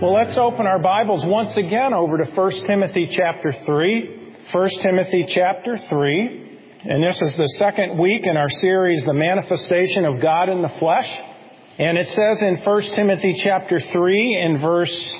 Well, let's open our Bibles once again over to 1 Timothy chapter 3. 1 Timothy chapter 3. And this is the second week in our series, The Manifestation of God in the Flesh. And it says in 1 Timothy chapter 3 in verse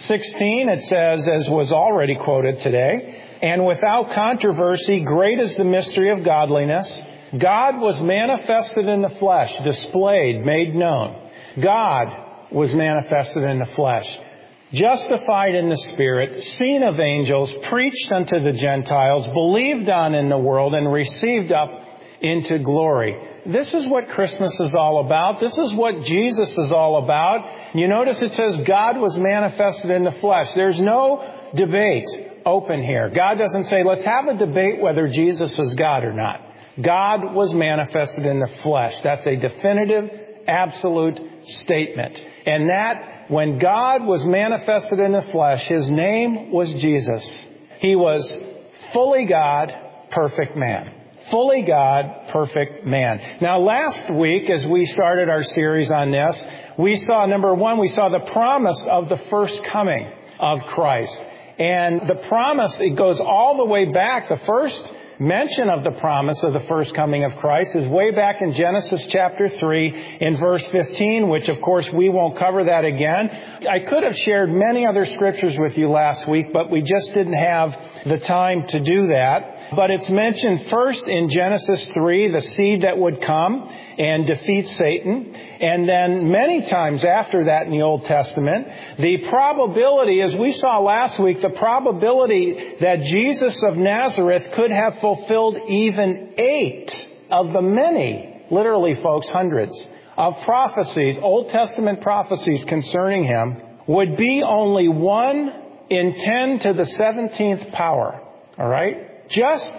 16, it says, as was already quoted today, "And without controversy, great is the mystery of godliness. God was manifested in the flesh, displayed, made known. God was manifested in the flesh, justified in the Spirit, seen of angels, preached unto the Gentiles, believed on in the world, and received up into glory." This is what Christmas is all about. This is what Jesus is all about. You notice it says God was manifested in the flesh. There's no debate open here. God doesn't say, let's have a debate whether Jesus is God or not. God was manifested in the flesh. That's a definitive, absolute statement. And that when God was manifested in the flesh, His name was Jesus. He was fully God, perfect man. Fully God, perfect man. Now, last week, as we started our series on this, we saw, number one, we saw the promise of the first coming of Christ. And the promise, it goes all the way back. The first mention of the promise of the first coming of Christ is way back in Genesis chapter 3 in verse 15, which of course we won't cover that again. I could have shared many other scriptures with you last week, but we just didn't have the time to do that. But it's mentioned first in Genesis 3, the seed that would come and defeat Satan. And then many times after that in the Old Testament, the probability, as we saw last week, the probability that Jesus of Nazareth could have fulfilled even 8 of the many, literally folks, hundreds of prophecies, Old Testament prophecies concerning Him, would be only 1 in 10 to the 17th power. All right? Just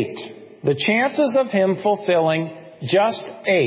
8. The chances of Him fulfilling just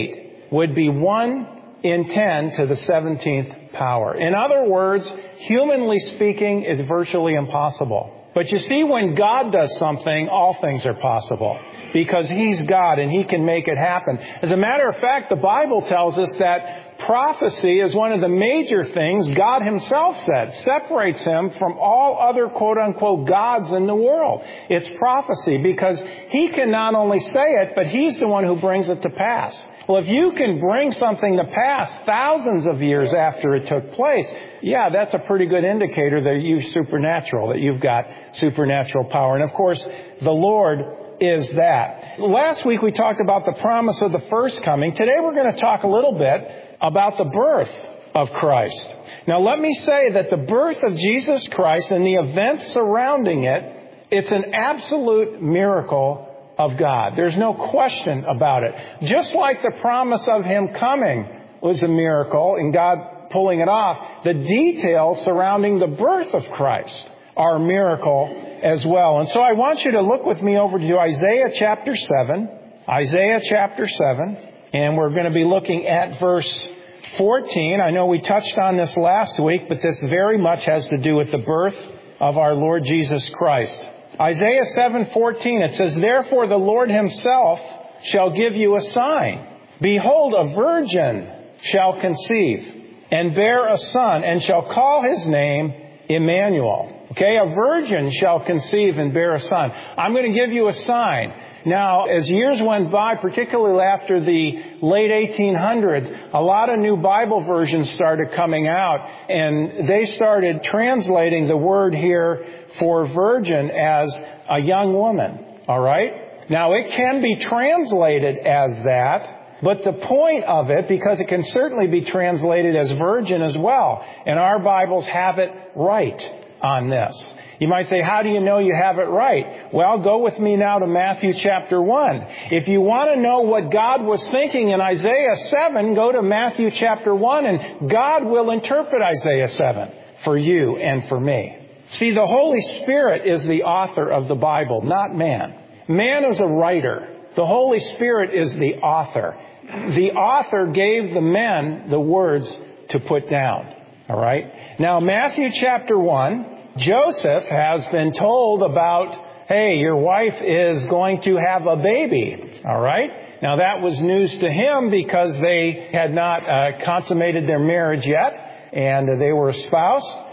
8 would be 1 in 10 to the 17th power. In other words, humanly speaking, it's virtually impossible. But you see, when God does something, all things are possible. Because He's God and He can make it happen. As a matter of fact, the Bible tells us that prophecy is one of the major things God Himself said separates Him from all other quote-unquote gods in the world. It's prophecy because He can not only say it, but He's the one who brings it to pass. Well, if you can bring something to pass thousands of years after it took place, yeah, that's a pretty good indicator that you're supernatural, that you've got supernatural power. And of course, the Lord is that. Last week we talked about the promise of the first coming. Today we're going to talk a little bit about the birth of Christ. Now let me say that the birth of Jesus Christ and the events surrounding it, it's an absolute miracle of God. There's no question about it. Just like the promise of Him coming was a miracle and God pulling it off, the details surrounding the birth of Christ are a miracle as well. And so I want you to look with me over to Isaiah chapter 7. Isaiah chapter 7. And we're going to be looking at verse 14. I know we touched on this last week, but this very much has to do with the birth of our Lord Jesus Christ. Isaiah 7:14, it says, "Therefore the Lord Himself shall give you a sign. Behold, a virgin shall conceive and bear a son, and shall call His name Emmanuel." Okay, a virgin shall conceive and bear a son. I'm going to give you a sign. Now, as years went by, particularly after the late 1800s, a lot of new Bible versions started coming out, and they started translating the word here for virgin as a young woman. All right? Now, it can be translated as that, but the point of it, because it can certainly be translated as virgin as well, and our Bibles have it right on this. You might say, how do you know you have it right? Well, go with me now to Matthew chapter 1. If you want to know what God was thinking in Isaiah 7, go to Matthew chapter 1 and God will interpret Isaiah 7 for you and for me. See, the Holy Spirit is the author of the Bible, not man. Man is a writer. The Holy Spirit is the author. The author gave the men the words to put down. All right? Now, Matthew chapter 1, Joseph has been told about, hey, your wife is going to have a baby. All right? Now, that was news to him because they had not consummated their marriage yet, and they were espoused.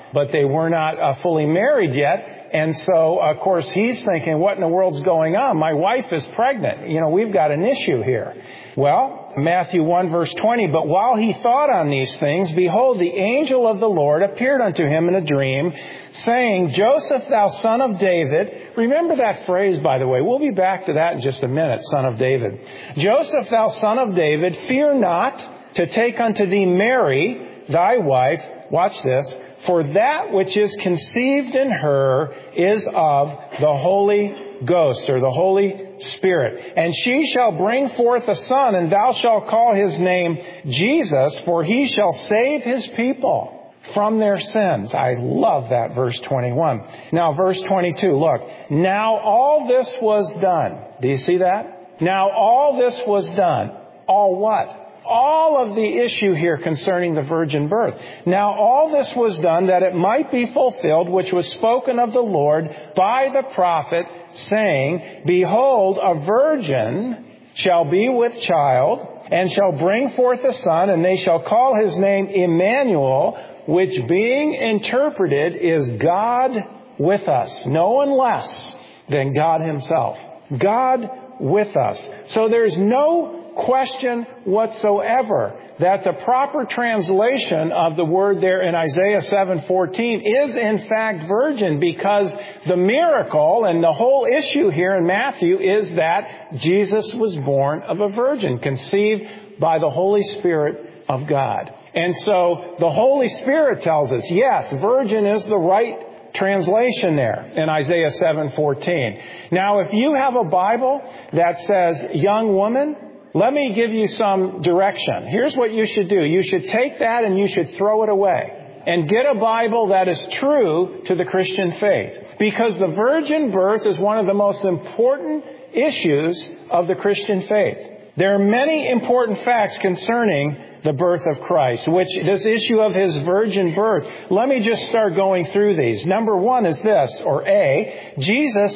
but they were not fully married yet. And so, of course, he's thinking, what in the world's going on? My wife is pregnant. We've got an issue here. Well, Matthew 1 verse 20, but while he thought on these things, behold, the angel of the Lord appeared unto him in a dream, saying, Joseph, thou son of David. Remember that phrase, by the way. We'll be back to that in just a minute, son of David. Joseph, thou son of David, fear not to take unto thee Mary, thy wife. Watch this. For that which is conceived in her is of the Holy Ghost, or the Holy Spirit. And she shall bring forth a son, and thou shalt call his name Jesus, for he shall save his people from their sins. I love that, verse 21. Now, verse 22, look. Now all this was done. Do you see that? Now all this was done. All what? All of the issue here concerning the virgin birth. Now all this was done that it might be fulfilled, which was spoken of the Lord by the prophet, saying, Behold, a virgin shall be with child, and shall bring forth a son, and they shall call his name Emmanuel, which being interpreted is God with us. No one less than God himself. God with us. So there's no question whatsoever that the proper translation of the word there in Isaiah 7:14 is in fact virgin, because the miracle and the whole issue here in Matthew is that Jesus was born of a virgin, conceived by the Holy Spirit of God. And so the Holy Spirit tells us, yes, virgin is the right translation there in Isaiah 7:14. Now, if you have a Bible that says young woman, let me give you some direction. Here's what you should do. You should take that and you should throw it away and get a Bible that is true to the Christian faith. Because the virgin birth is one of the most important issues of the Christian faith. There are many important facts concerning the birth of Christ, which this issue of his virgin birth. Let me just start going through these. Number one is this, or A, Jesus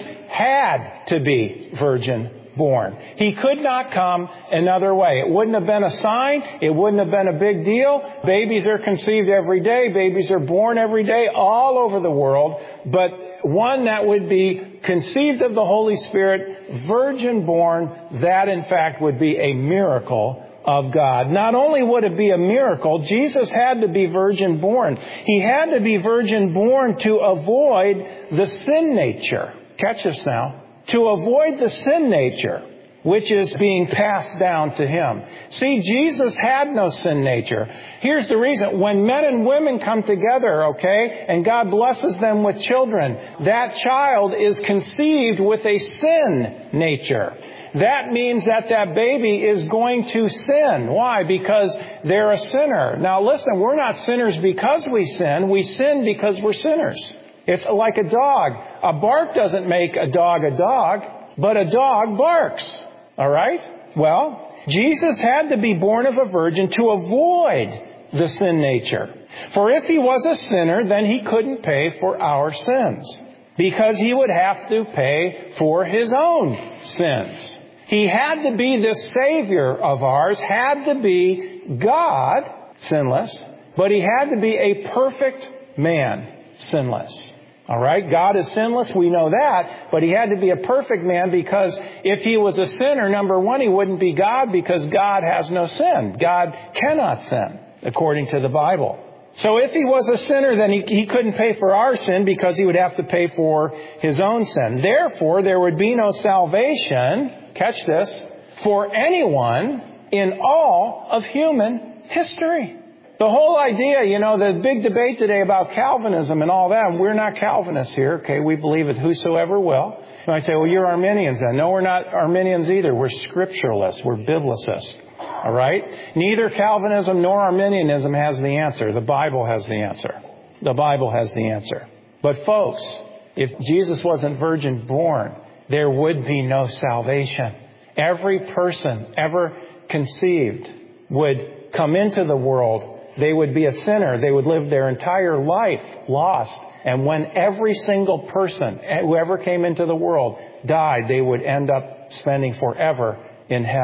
had to be virgin born. He could not come another way. It wouldn't have been a sign. It wouldn't have been a big deal. Babies are conceived every day. Babies are born every day all over the world. But one that would be conceived of the Holy Spirit, virgin born, that in fact would be a miracle of God. Not only would it be a miracle, Jesus had to be virgin born. He had to be virgin born to avoid the sin nature. Catch this now. To avoid the sin nature, which is being passed down to him. See, Jesus had no sin nature. Here's the reason. When men and women come together, okay, and God blesses them with children, that child is conceived with a sin nature. That means that that baby is going to sin. Why? Because they're a sinner. Now listen, we're not sinners because we sin. We sin because we're sinners. It's like a dog. A bark doesn't make a dog, but a dog barks. All right? Well, Jesus had to be born of a virgin to avoid the sin nature. For if he was a sinner, then he couldn't pay for our sins, because he would have to pay for his own sins. He had to be the Savior of ours, had to be God, sinless, but he had to be a perfect man, sinless. All right, God is sinless, we know that, but he had to be a perfect man, because if he was a sinner, number one, he wouldn't be God, because God has no sin. God cannot sin, according to the Bible. So if he was a sinner, then he couldn't pay for our sin, because he would have to pay for his own sin. Therefore, there would be no salvation, catch this, for anyone in all of human history. The whole idea, the big debate today about Calvinism and all that, we're not Calvinists here, okay? We believe that whosoever will. And I say, well, you're Arminians then. No, we're not Arminians either. We're scripturalists. We're biblicists. All right? Neither Calvinism nor Arminianism has the answer. The Bible has the answer. The Bible has the answer. But folks, if Jesus wasn't virgin born, there would be no salvation. Every person ever conceived would come into the world. They would be a sinner. They would live their entire life lost. And when every single person who ever came into the world died, they would end up spending forever in hell.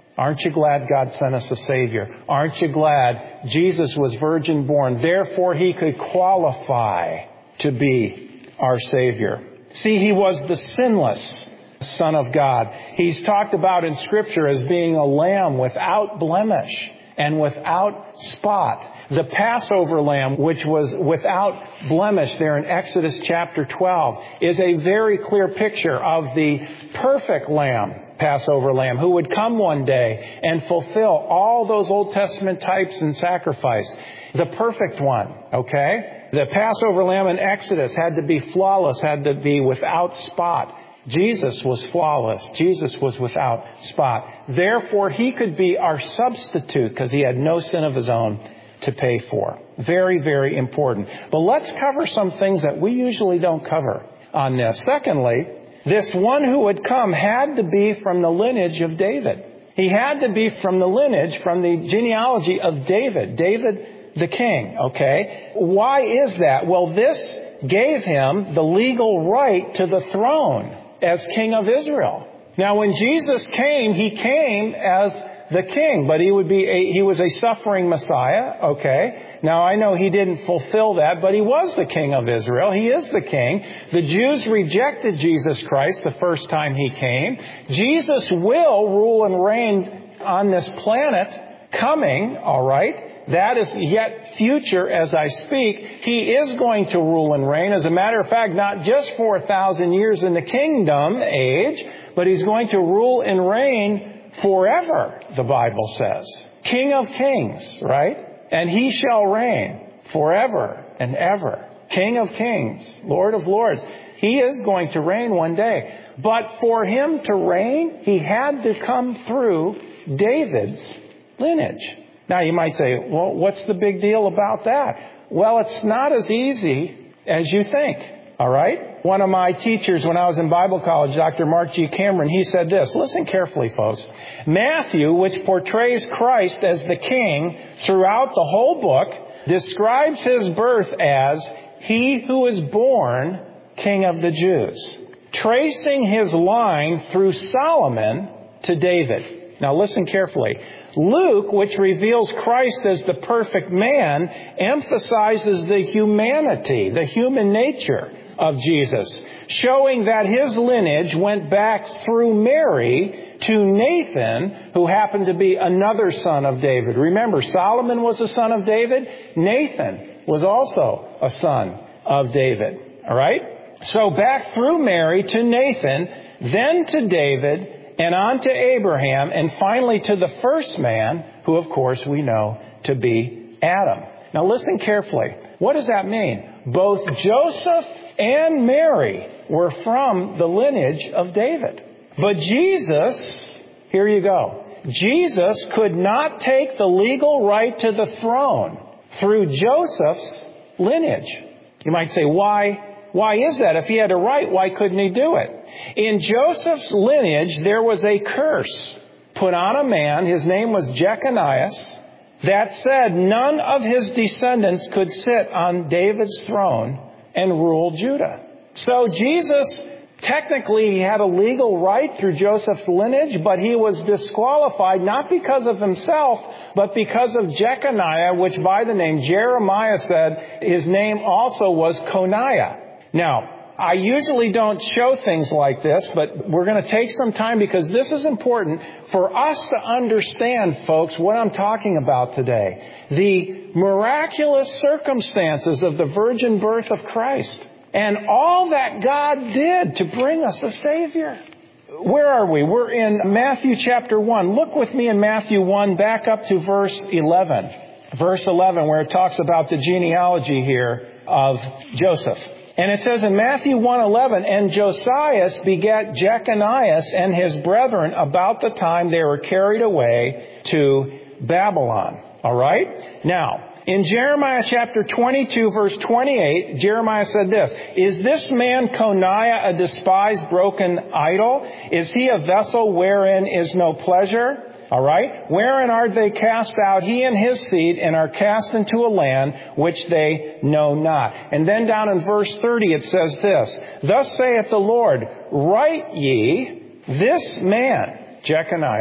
Aren't you glad God sent us a Savior? Aren't you glad Jesus was virgin born? Therefore, He could qualify to be our Savior. See, He was the sinless Son of God. He's talked about in Scripture as being a lamb without blemish and without spot. The Passover lamb, which was without blemish there in Exodus chapter 12, is a very clear picture of the perfect lamb, Passover lamb, who would come one day and fulfill all those Old Testament types and sacrifice. The perfect one, okay? The Passover lamb in Exodus had to be flawless, had to be without spot. Jesus was flawless. Jesus was without spot. Therefore, He could be our substitute because He had no sin of His own to pay for. Very, very important. But let's cover some things that we usually don't cover on this. Secondly, this one who would come had to be from the lineage of David. He had to be from the lineage, from the genealogy of David. David the king, okay? Why is that? Well, this gave Him the legal right to the throne as King of Israel. Now, when Jesus came, He came as the king, but he was a suffering Messiah, okay? Now, I know He didn't fulfill that, but He was the King of Israel. He is the King. The Jews rejected Jesus Christ the first time He came. Jesus will rule and reign on this planet coming, all right? That is yet future as I speak. He is going to rule and reign. As a matter of fact, not just for 1,000 years in the kingdom age, but He's going to rule and reign forever, the Bible says. King of kings, right? And He shall reign forever and ever. King of kings, Lord of lords. He is going to reign one day. But for Him to reign, He had to come through David's lineage. Now you might say, well, what's the big deal about that? Well, it's not as easy as you think. All right? One of my teachers when I was in Bible college, Dr. Mark G. Cameron, he said this. Listen carefully, folks. Matthew, which portrays Christ as the king throughout the whole book, describes His birth as He who is born King of the Jews, tracing His line through Solomon to David. Now listen carefully. Luke, which reveals Christ as the perfect man, emphasizes the humanity, the human nature of Jesus, showing that His lineage went back through Mary to Nathan, who happened to be another son of David. Remember, Solomon was a son of David. Nathan was also a son of David. All right? So back through Mary to Nathan, then to David, and on to Abraham, and finally to the first man, who of course we know to be Adam. Now listen carefully. What does that mean? Both Joseph and Mary were from the lineage of David. But Jesus, here you go, Jesus could not take the legal right to the throne through Joseph's lineage. You might say, why is that? If He had a right, why couldn't He do it? In Joseph's lineage, there was a curse put on a man. His name was Jeconiah, that said none of his descendants could sit on David's throne and rule Judah. So Jesus, technically, He had a legal right through Joseph's lineage, but he was disqualified not because of himself, but because of Jeconiah, which by the name Jeremiah said his name also was Coniah. Now, I usually don't show things like this, but we're going to take some time because this is important for us to understand, folks, what I'm talking about today. The miraculous circumstances of the virgin birth of Christ and all that God did to bring us a Savior. Where are we? We're in Matthew chapter 1. Look with me in Matthew 1, back up to verse 11. Verse 11, where it talks about the genealogy here of Joseph. And it says in Matthew 1:11, and Josias begat Jeconiah and his brethren about the time they were carried away to Babylon. All right? Now, in Jeremiah chapter 22, verse 28, Jeremiah said this, is this man Coniah a despised, broken idol? Is he a vessel wherein is no pleasure? All right? Wherein are they cast out, he and his seed, and are cast into a land which they know not. And then down in verse 30 it says this, thus saith the Lord, write ye, this man, Jeconiah,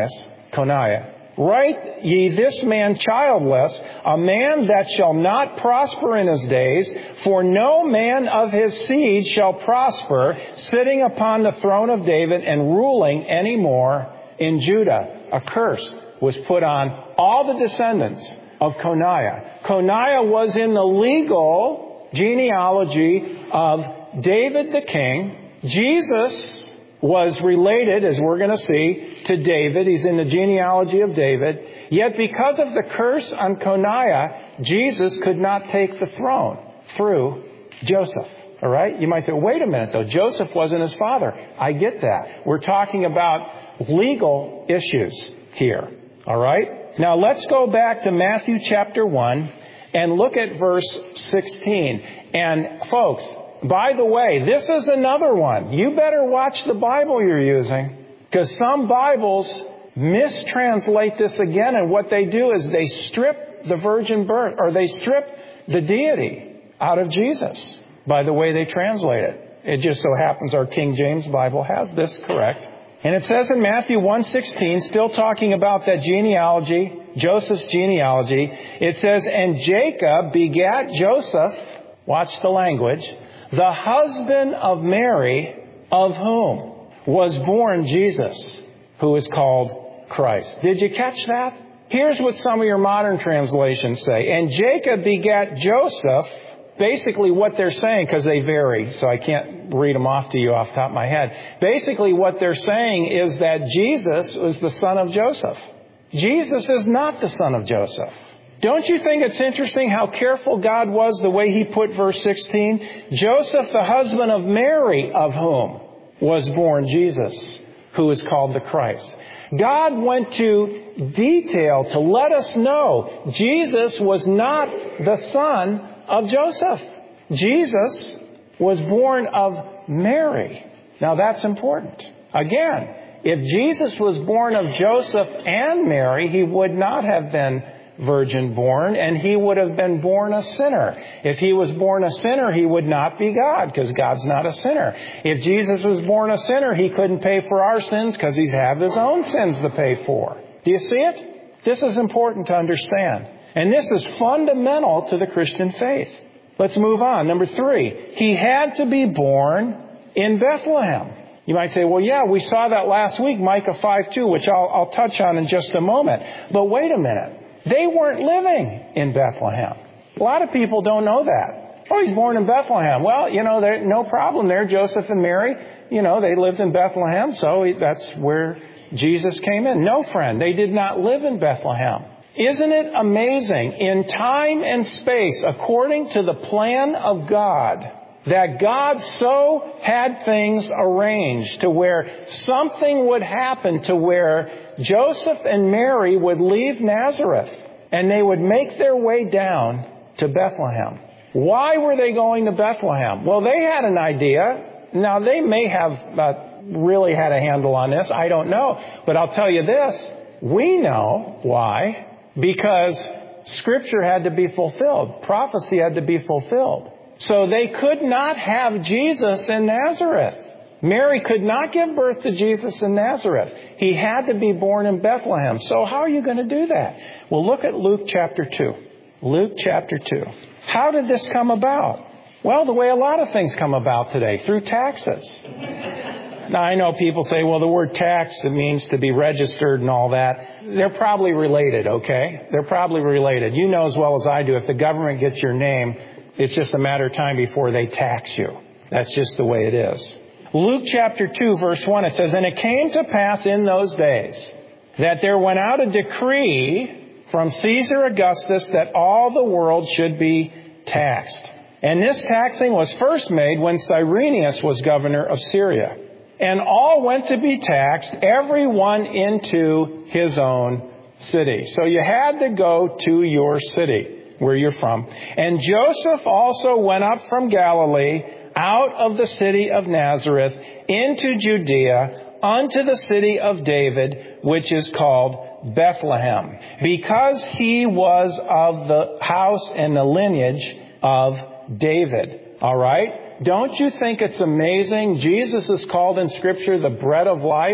Coniah. Write ye this man childless, a man that shall not prosper in his days, for no man of his seed shall prosper, sitting upon the throne of David and ruling any more in Judah. A curse was put on all the descendants of Coniah. Coniah was in the legal genealogy of David the king. Jesus was related, as we're going to see, to David. He's in the genealogy of David. Yet because of the curse on Coniah, Jesus could not take the throne through Joseph. All right? You might say, wait a minute, though. Joseph wasn't his father. I get that. We're talking about legal issues here. All right? Now let's go back to Matthew chapter 1 and look at verse 16. And folks, by the way, this is another one. You better watch the Bible you're using, because some Bibles mistranslate this again, and what they do is they strip the virgin birth, or they strip the deity out of Jesus by the way they translate it. It just so happens our King James Bible has this correct. And it says in Matthew 1:16, still talking about that genealogy, Joseph's genealogy, it says, and Jacob begat Joseph, watch the language, the husband of Mary, of whom was born Jesus, who is called Christ. Did you catch that? Here's what some of your modern translations say. And Jacob begat Joseph. Basically what they're saying, because they vary, so I can't read them off to you off the top of my head. Basically what they're saying is that Jesus was the son of Joseph. Jesus is not the son of Joseph. Don't you think it's interesting how careful God was the way He put verse 16? Joseph, the husband of Mary, of whom was born Jesus, who is called the Christ. God went to detail to let us know Jesus was not the son of Joseph. Jesus was born of Mary. Now that's important. Again, if Jesus was born of Joseph and Mary, He would not have been virgin born, and He would have been born a sinner. If He was born a sinner, He would not be God, because God's not a sinner. If Jesus was born a sinner, He couldn't pay for our sins, because He's had His own sins to pay for. Do you see it? This is important to understand. And this is fundamental to the Christian faith. Let's move on. Number 3, He had to be born in Bethlehem. You might say, well, yeah, we saw that last week, Micah 5:2, which I'll touch on in just a moment. But wait a minute. They weren't living in Bethlehem. A lot of people don't know that. Oh, He's born in Bethlehem. Well, no problem there. Joseph and Mary, they lived in Bethlehem, so that's where Jesus came in. No, friend, they did not live in Bethlehem. Isn't it amazing, in time and space, according to the plan of God, that God so had things arranged to where something would happen to where Joseph and Mary would leave Nazareth and they would make their way down to Bethlehem. Why were they going to Bethlehem? Well, they had an idea. Now, they may have really had a handle on this. I don't know. But I'll tell you this. We know why. Because Scripture had to be fulfilled. Prophecy had to be fulfilled. So they could not have Jesus in Nazareth. Mary could not give birth to Jesus in Nazareth. He had to be born in Bethlehem. So how are you going to do that? Well, look at Luke chapter 2. Luke chapter 2. How did this come about? Well, the way a lot of things come about today, through taxes. Now, I know people say, well, the word tax, it means to be registered and all that. They're probably related, okay? They're probably related. You know as well as I do, if the government gets your name, it's just a matter of time before they tax you. That's just the way it is. Luke chapter 2, verse 1, it says, and it came to pass in those days that there went out a decree from Caesar Augustus that all the world should be taxed. And this taxing was first made when Cyrenius was governor of Syria. And all went to be taxed, every one into his own city. So you had to go to your city, where you're from. And Joseph also went up from Galilee, out of the city of Nazareth, into Judea, unto the city of David, which is called Bethlehem, because he was of the house and the lineage of David. All right? Don't you think it's amazing? Jesus is called in Scripture the bread of life.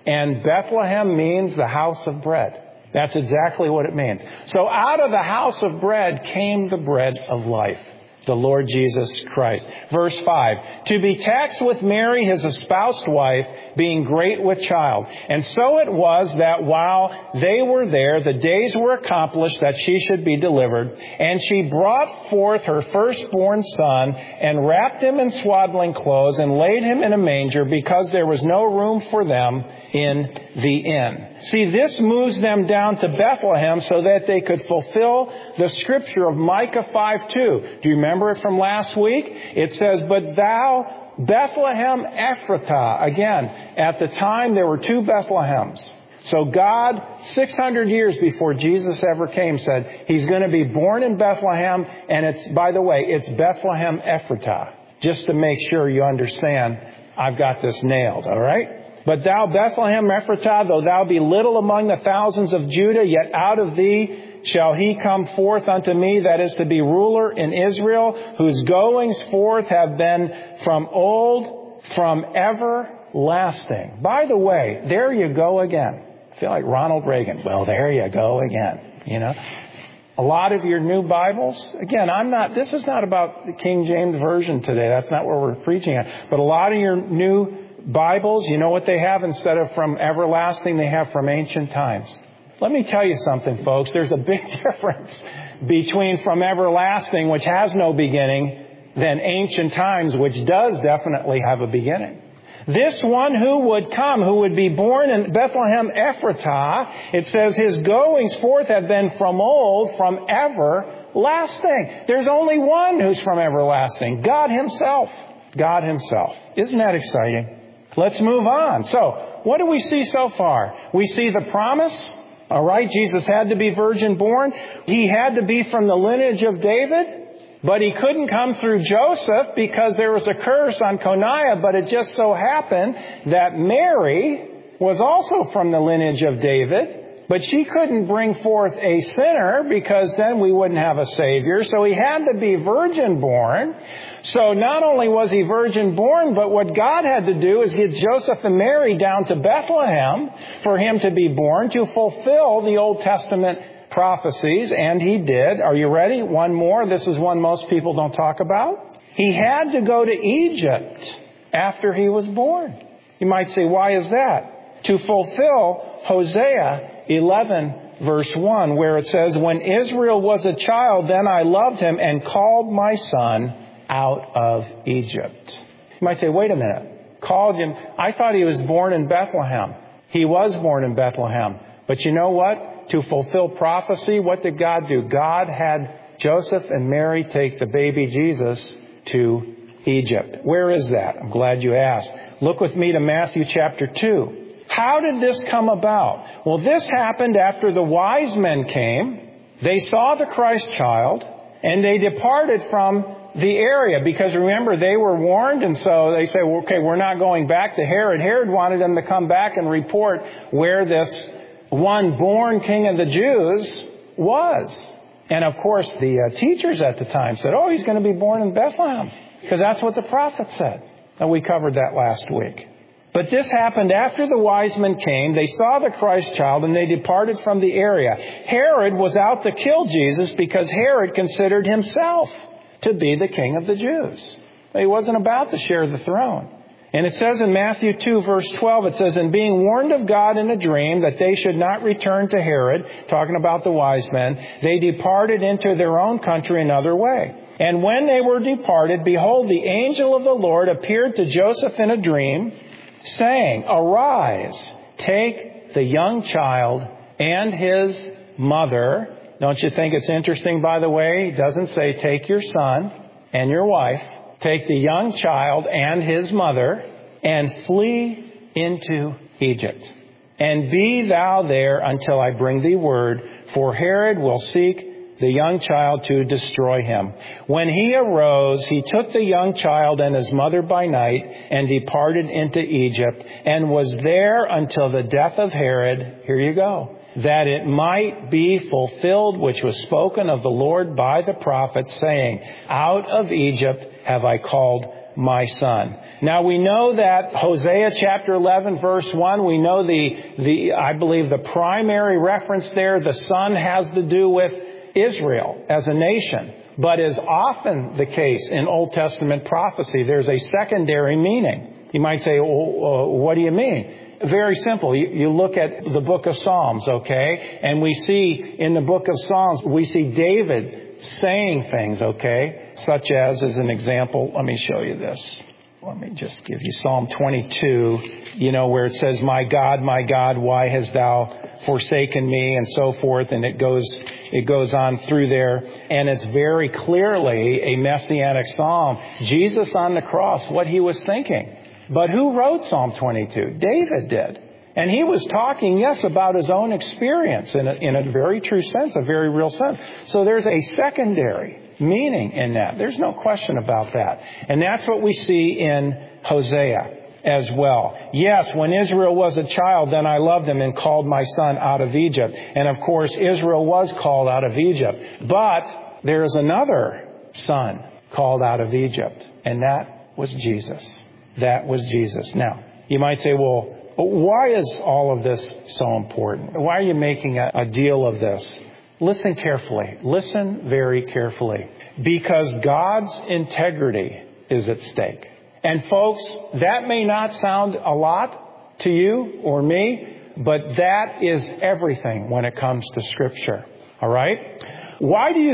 And Bethlehem means the house of bread. That's exactly what it means. So out of the house of bread came the bread of life, the Lord Jesus Christ. Verse 5, to be taxed with Mary, his espoused wife, being great with child. And so it was that while they were there, the days were accomplished that she should be delivered. And she brought forth her firstborn son and wrapped him in swaddling clothes and laid him in a manger because there was no room for them in the inn. See, this moves them down to Bethlehem so that they could fulfill the scripture of Micah 5:2. Do you remember it from last week? It says, but thou, Bethlehem Ephratah. Again, at the time there were two Bethlehems. So God, 600 years before Jesus ever came, said He's going to be born in Bethlehem. And it's, by the way, it's Bethlehem Ephratah. Just to make sure you understand, I've got this nailed, all right? But thou, Bethlehem Ephratah, though thou be little among the thousands of Judah, yet out of thee shall he come forth unto me, that is to be ruler in Israel, whose goings forth have been from old, from everlasting. By the way, there you go again. I feel like Ronald Reagan. Well, there you go again. You know, a lot of your new Bibles, again, this is not about the King James Version today. That's not what we're preaching at. But a lot of your new Bibles, you know what they have? Instead of from everlasting, they have from ancient times. Let me tell you something, folks. There's a big difference between from everlasting, which has no beginning, than ancient times, which does definitely have a beginning. This one who would come, who would be born in Bethlehem Ephratah, it says his goings forth have been from old, from everlasting. There's only one who's from everlasting, God Himself. God Himself. Isn't that exciting? Let's move on. So, what do we see so far? We see the promise. All right, Jesus had to be virgin born. He had to be from the lineage of David. But He couldn't come through Joseph because there was a curse on Coniah. But it just so happened that Mary was also from the lineage of David. But she couldn't bring forth a sinner because then we wouldn't have a Savior. So He had to be virgin born. So not only was He virgin born, but what God had to do is get Joseph and Mary down to Bethlehem for Him to be born, to fulfill the Old Testament prophecies. And He did. Are you ready? One more. This is one most people don't talk about. He had to go to Egypt after He was born. You might say, why is that? To fulfill Hosea 11, verse 1, where it says, when Israel was a child, then I loved him and called my son out of Egypt. You might say, wait a minute. Called him. I thought he was born in Bethlehem. He was born in Bethlehem. But you know what? To fulfill prophecy, what did God do? God had Joseph and Mary take the baby Jesus to Egypt. Where is that? I'm glad you asked. Look with me to Matthew chapter 2. How did this come about? Well, this happened after the wise men came. They saw the Christ child, and they departed from the area. Because remember, they were warned, and so they said, well, okay, we're not going back to Herod. Herod wanted them to come back and report where this one born king of the Jews was. And of course, the teachers at the time said, oh, he's going to be born in Bethlehem. Because that's what the prophet said. And we covered that last week. But this happened after the wise men came. They saw the Christ child and they departed from the area. Herod was out to kill Jesus because Herod considered himself to be the king of the Jews. He wasn't about to share the throne. And it says in Matthew 2, verse 12, it says, and being warned of God in a dream that they should not return to Herod, talking about the wise men, they departed into their own country another way. And when they were departed, behold, the angel of the Lord appeared to Joseph in a dream, saying, arise, take the young child and his mother. Don't you think it's interesting, by the way? He doesn't say take your son and your wife. Take the young child and his mother and flee into Egypt. And be thou there until I bring thee word, for Herod will seek the young child to destroy him. When he arose, he took the young child and his mother by night and departed into Egypt and was there until the death of Herod. Here you go. That it might be fulfilled which was spoken of the Lord by the prophet, saying, out of Egypt have I called my son. Now we know that Hosea chapter 11 verse 1, we know I believe the primary reference there, the son has to do with Israel as a nation. But as often the case in Old Testament prophecy, there's a secondary meaning. You might say, well, what do you mean? Very simple. You look at the book of Psalms, okay? And we see in the book of Psalms, we see David saying things, okay? Such as an example, let me show you this. Let me just give you Psalm 22, where it says, my God, why hast thou forsaken me, and so forth. And it goes on through there. And it's very clearly a messianic psalm. Jesus on the cross, what he was thinking. But who wrote Psalm 22? David did. And he was talking, yes, about his own experience in a very true sense, a very real sense. So there's a secondary meaning in that. There's no question about that. And that's what we see in Hosea as well. Yes, when Israel was a child, then I loved him and called my son out of Egypt. And of course, Israel was called out of Egypt. But there is another son called out of Egypt. And that was Jesus. That was Jesus. Now, you might say, well, why is all of this so important? Why are you making a deal of this? Listen carefully. Listen very carefully. Because God's integrity is at stake. And folks, that may not sound a lot to you or me, but that is everything when it comes to Scripture. All right? Why do you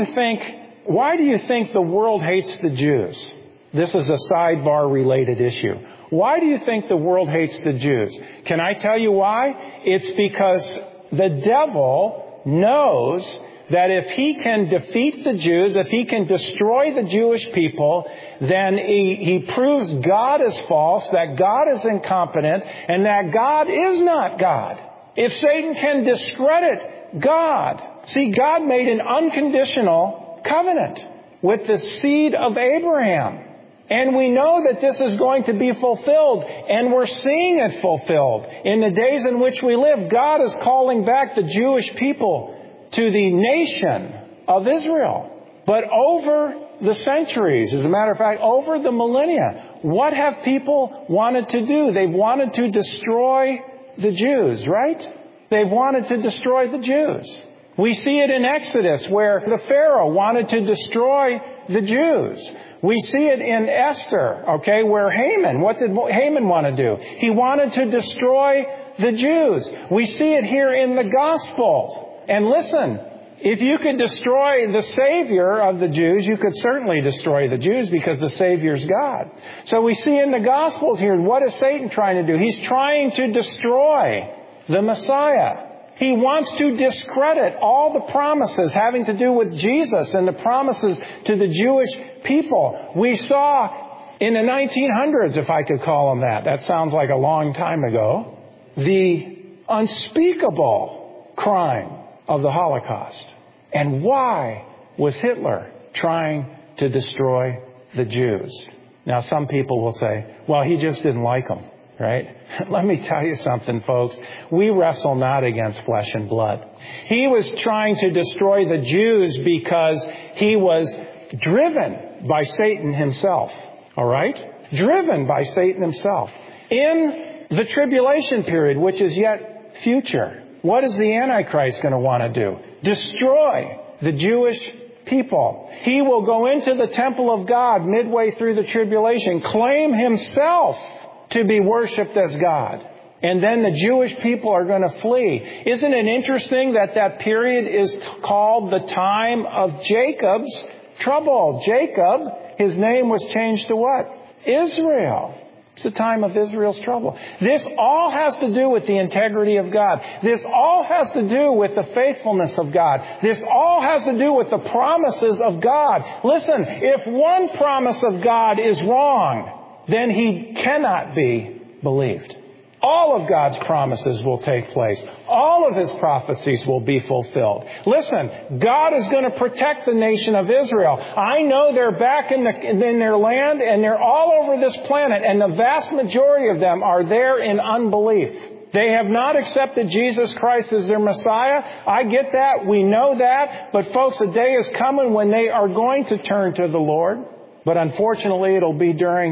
think the world hates the Jews? This is a sidebar related issue. Why do you think the world hates the Jews? Can I tell you why? It's because the devil knows that if he can defeat the Jews, if he can destroy the Jewish people, then he proves God is false, that God is incompetent, and that God is not God. If Satan can discredit God, see, God made an unconditional covenant with the seed of Abraham. And we know that this is going to be fulfilled, and we're seeing it fulfilled. In the days in which we live, God is calling back the Jewish people to the nation of Israel. But over the centuries, as a matter of fact, over the millennia, what have people wanted to do? They've wanted to destroy the Jews, right? They've wanted to destroy the Jews. We see it in Exodus where the Pharaoh wanted to destroy the Jews. We see it in Esther, okay, where Haman, what did Haman want to do? He wanted to destroy the Jews. We see it here in the Gospels. And listen, if you could destroy the Savior of the Jews, you could certainly destroy the Jews because the Savior's God. So we see in the Gospels here, what is Satan trying to do? He's trying to destroy the Messiah. He wants to discredit all the promises having to do with Jesus and the promises to the Jewish people. We saw in the 1900s, if I could call them that. That sounds like a long time ago. The unspeakable crime of the Holocaust. And why was Hitler trying to destroy the Jews? Now, some people will say, well, he just didn't like them. Right? Let me tell you something, folks. We wrestle not against flesh and blood. He was trying to destroy the Jews because he was driven by Satan himself. All right? Driven by Satan himself. In the tribulation period, which is yet future, what is the Antichrist going to want to do? Destroy the Jewish people. He will go into the temple of God midway through the tribulation, claim himself to be worshipped as God. And then the Jewish people are going to flee. Isn't it interesting that period is called the time of Jacob's trouble? Jacob, his name was changed to what? Israel. It's the time of Israel's trouble. This all has to do with the integrity of God. This all has to do with the faithfulness of God. This all has to do with the promises of God. Listen, if one promise of God is wrong, then he cannot be believed. All of God's promises will take place. All of his prophecies will be fulfilled. Listen, God is going to protect the nation of Israel. I know they're back in their land and they're all over this planet, and the vast majority of them are there in unbelief. They have not accepted Jesus Christ as their Messiah. I get that. We know that. But folks, a day is coming when they are going to turn to the Lord. But unfortunately, it'll be during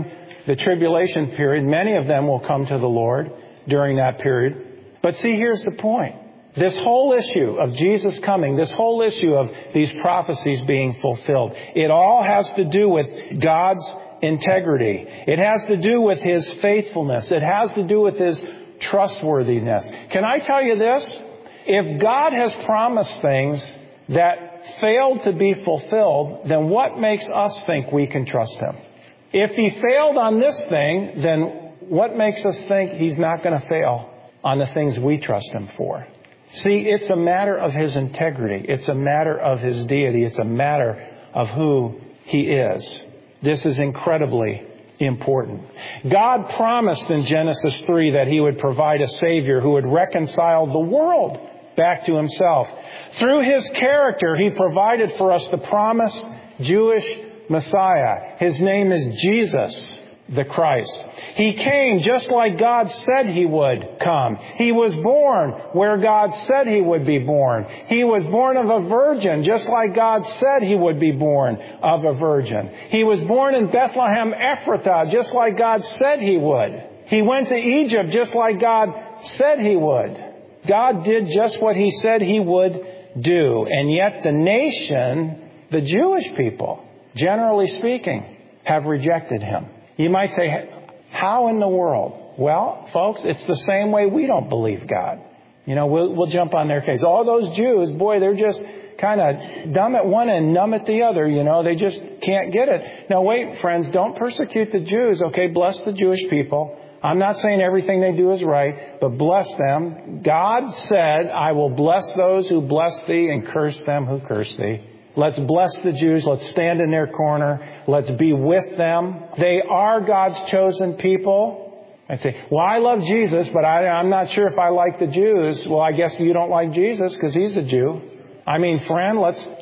the tribulation period. Many of them will come to the Lord during that period. But see, here's the point. This whole issue of Jesus coming, this whole issue of these prophecies being fulfilled, it all has to do with God's integrity. It has to do with His faithfulness. It has to do with His trustworthiness. Can I tell you this? If God has promised things that failed to be fulfilled, then what makes us think we can trust Him? If He failed on this thing, then what makes us think He's not going to fail on the things we trust Him for? See, it's a matter of His integrity. It's a matter of His deity. It's a matter of who He is. This is incredibly important. God promised in Genesis 3 that He would provide a Savior who would reconcile the world back to Himself. Through His character, He provided for us the promised Jewish Messiah. His name is Jesus the Christ. He came just like God said He would come. He was born where God said He would be born. He was born of a virgin just like God said He would be born of a virgin. He was born in Bethlehem Ephrathah just like God said He would. He went to Egypt just like God said He would. God did just what He said He would do. And yet the nation, the Jewish people, generally speaking, have rejected Him. You might say, how in the world? Well, folks, it's the same way we don't believe God. You know, we'll jump on their case. All those Jews, boy, they're just kind of dumb at one and numb at the other. You know, they just can't get it. Now, wait, friends, don't persecute the Jews. Okay, bless the Jewish people. I'm not saying everything they do is right, but bless them. God said, I will bless those who bless thee and curse them who curse thee. Let's bless the Jews. Let's stand in their corner. Let's be with them. They are God's chosen people. I'd say, well, I love Jesus, but I'm not sure if I like the Jews. Well, I guess you don't like Jesus because He's a Jew. I mean, friend,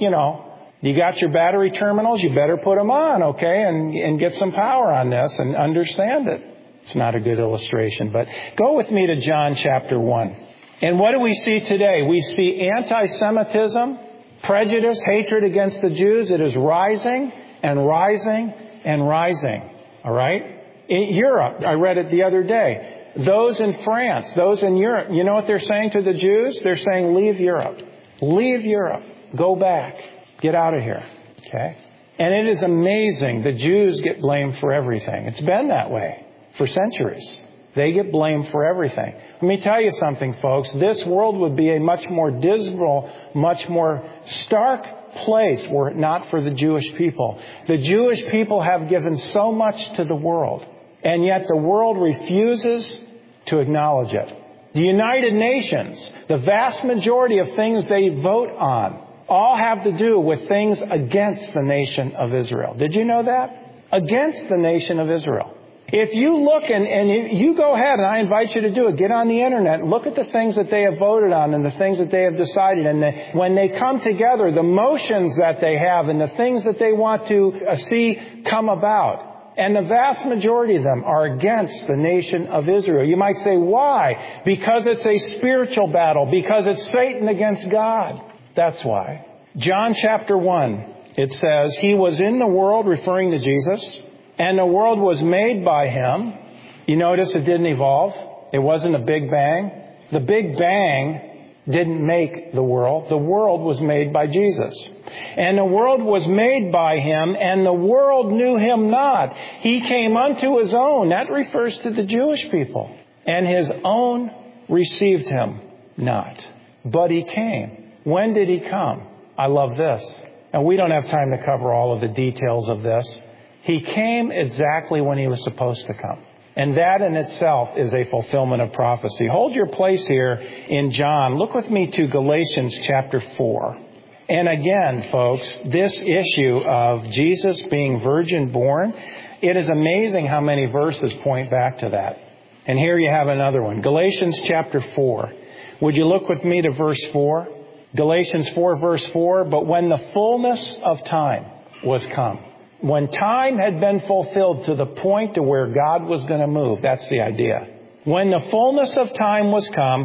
you got your battery terminals. You better put them on, okay, and get some power on this and understand it. It's not a good illustration, but go with me to John chapter 1. And what do we see today? We see anti-Semitism, prejudice, hatred against the Jews. It is rising and rising and rising. All right? In Europe, I read it the other day. Those in France, those in Europe, you know what they're saying to the Jews? They're saying, leave Europe. Leave Europe. Go back. Get out of here. Okay? And it is amazing. The Jews get blamed for everything. It's been that way for centuries. They get blamed for everything. Let me tell you something, folks. This world would be a much more dismal, much more stark place were it not for the Jewish people. The Jewish people have given so much to the world, and yet the world refuses to acknowledge it. The United Nations, the vast majority of things they vote on, all have to do with things against the nation of Israel. Did you know that? Against the nation of Israel. If you look and you go ahead, and I invite you to do it, get on the internet, look at the things that they have voted on and the things that they have decided. And when they come together, the motions that they have and the things that they want to see come about. And the vast majority of them are against the nation of Israel. You might say, why? Because it's a spiritual battle. Because it's Satan against God. That's why. John chapter 1, it says, He was in the world, referring to Jesus, and the world was made by Him. You notice it didn't evolve. It wasn't a Big Bang. The Big Bang didn't make the world. The world was made by Jesus. And the world was made by Him, and the world knew Him not. He came unto His own. That refers to the Jewish people. And His own received Him not. But He came. When did He come? I love this. And we don't have time to cover all of the details of this. He came exactly when He was supposed to come. And that in itself is a fulfillment of prophecy. Hold your place here in John. Look with me to Galatians chapter 4. And again, folks, this issue of Jesus being virgin born, it is amazing how many verses point back to that. And here you have another one. Galatians chapter 4. Would you look with me to verse 4? Galatians 4 verse 4. But when the fullness of time was come, when time had been fulfilled to the point to where God was going to move. That's the idea. When the fullness of time was come,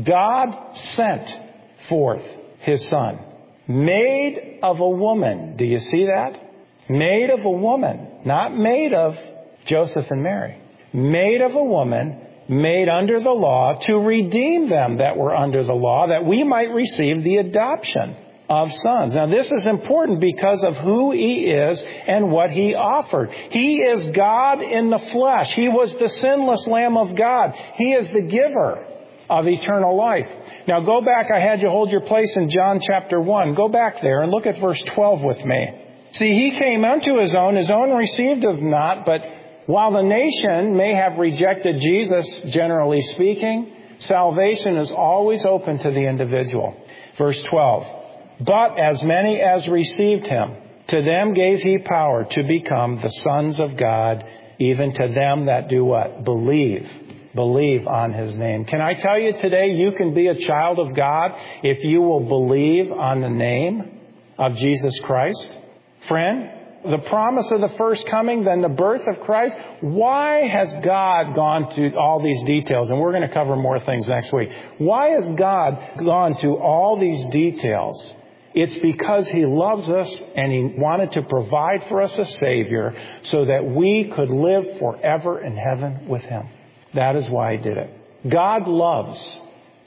God sent forth His Son, made of a woman. Do you see that? Made of a woman, not made of Joseph and Mary. Made of a woman, made under the law, to redeem them that were under the law, that we might receive the adoption of sons. Now this is important because of who He is and what He offered. He is God in the flesh. He was the sinless Lamb of God. He is the giver of eternal life. Now go back. I had you hold your place in John chapter 1. Go back there and look at verse 12 with me. See, He came unto His own received Him not, but while the nation may have rejected Jesus, generally speaking, salvation is always open to the individual. Verse 12. But as many as received Him, to them gave He power to become the sons of God, even to them that do what? Believe on His name. Can I tell you today, you can be a child of God if you will believe on the name of Jesus Christ? Friend, the promise of the first coming, then the birth of Christ. Why has God gone to all these details? And we're going to cover more things next week. Why has God gone to all these details? It's because He loves us and He wanted to provide for us a Savior so that we could live forever in heaven with Him. That is why He did it. God loves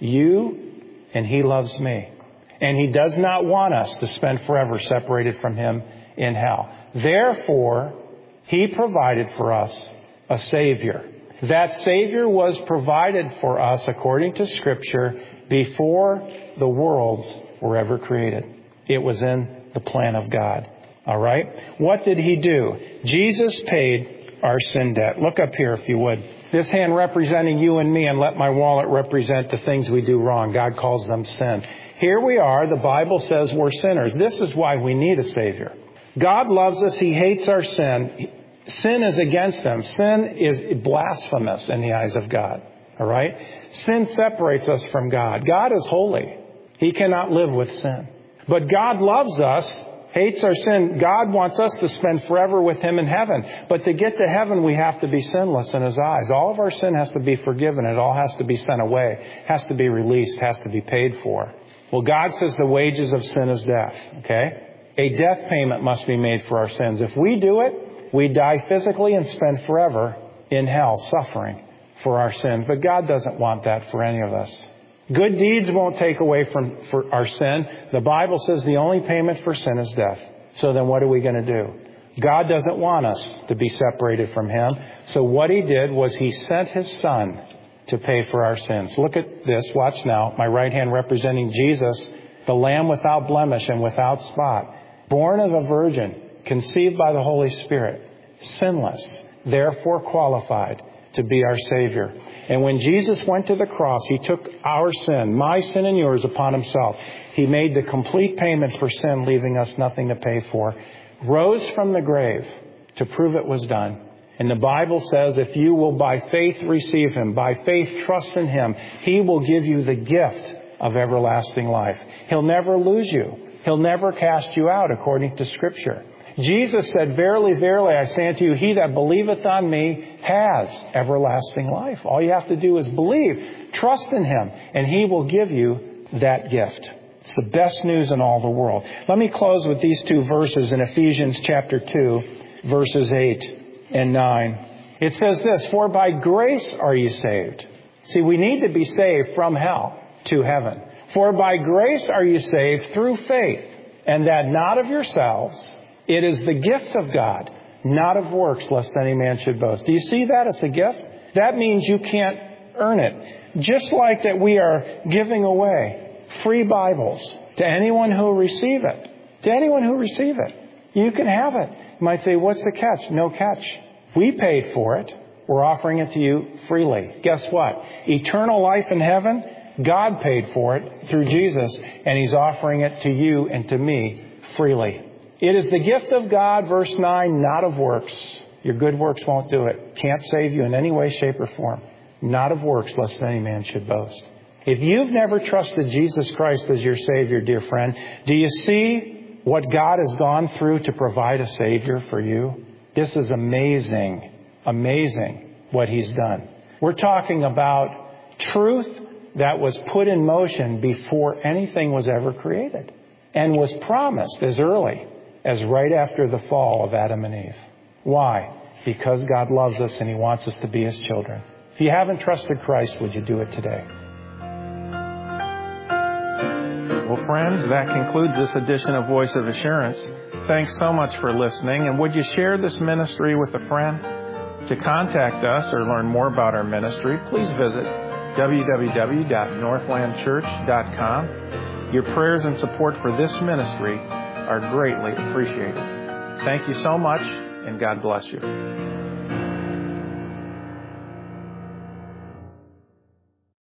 you and He loves me. And He does not want us to spend forever separated from Him in hell. Therefore, He provided for us a Savior. That Savior was provided for us according to Scripture before the worlds were ever created. It was in the plan of God. All right? What did He do? Jesus paid our sin debt. Look up here if you would. This hand representing you and me, and let my wallet represent the things we do wrong. God calls them sin. Here we are. The Bible says we're sinners. This is why we need a Savior. God loves us. He hates our sin. Sin is against Him. Sin is blasphemous in the eyes of God. All right? Sin separates us from God. God is holy. He cannot live with sin. But God loves us, hates our sin. God wants us to spend forever with Him in heaven. But to get to heaven, we have to be sinless in His eyes. All of our sin has to be forgiven. It all has to be sent away. Has to be released. Has to be paid for. Well, God says the wages of sin is death. Okay? A death payment must be made for our sins. If we do it, we die physically and spend forever in hell suffering for our sins. But God doesn't want that for any of us. Good deeds won't take away for our sin. The Bible says the only payment for sin is death. So then what are we going to do? God doesn't want us to be separated from Him. So what He did was He sent His Son to pay for our sins. Look at this. Watch now. My right hand representing Jesus, the Lamb without blemish and without spot. Born of a virgin, conceived by the Holy Spirit, sinless, therefore qualified to be our Savior. And when Jesus went to the cross, He took our sin, my sin and yours, upon Himself. He made the complete payment for sin, leaving us nothing to pay for. Rose from the grave to prove it was done. And the Bible says if you will by faith receive Him, by faith trust in Him, He will give you the gift of everlasting life. He'll never lose you. He'll never cast you out, according to Scripture. Jesus said, Verily, verily, I say unto you, he that believeth on me has everlasting life. All you have to do is believe, trust in Him, and He will give you that gift. It's the best news in all the world. Let me close with these two verses in Ephesians chapter 2, verses 8 and 9. It says this, For by grace are ye saved. See, we need to be saved from hell to heaven. For by grace are you saved through faith, and that not of yourselves. It is the gift of God, not of works, lest any man should boast. Do you see that? It's a gift. That means you can't earn it. Just like that we are giving away free Bibles to anyone who will receive it. To anyone who will receive it. You can have it. You might say, what's the catch? No catch. We paid for it. We're offering it to you freely. Guess what? Eternal life in heaven, God paid for it through Jesus, and He's offering it to you and to me freely. It is the gift of God, verse 9, not of works. Your good works won't do it. Can't save you in any way, shape, or form. Not of works, lest any man should boast. If you've never trusted Jesus Christ as your Savior, dear friend, do you see what God has gone through to provide a Savior for you? This is amazing. Amazing what He's done. We're talking about truth that was put in motion before anything was ever created and was promised as early as right after the fall of Adam and Eve. Why? because God loves us and He wants us to be His children. If you haven't trusted Christ, would you do it today? Well, friends, that concludes this edition of Voice of Assurance. Thanks so much for listening. And would you share this ministry with a friend? To contact us or learn more about our ministry, please visit www.northlandchurch.com. Your prayers and support for this ministry are greatly appreciated. Thank you so much, and God bless you.